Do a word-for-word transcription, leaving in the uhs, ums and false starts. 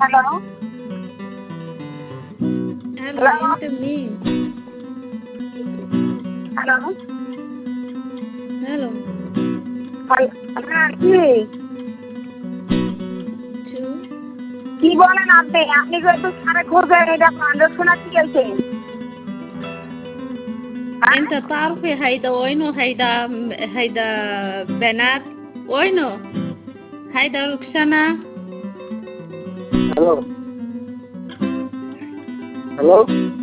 Hello? Hello, Hello? into me. Hello? Hello. হ্যাঁ কি Two. কি বলেন আপনি আপনি তো একটু সারে খোঁজেন এটা পান্ডব শোনা কি গেছে انت تعرفي هيدا وينه هيدا هيدا بنات وينه هيدا روكسانا হ্যালো হ্যালো